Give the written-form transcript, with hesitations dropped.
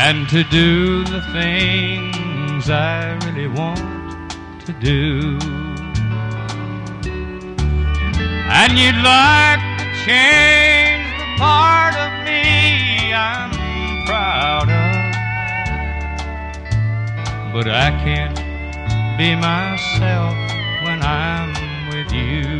and to do the things I really want to do. And you'd like to change the part of me I'm proud of, but I can't be myself when I'm with you.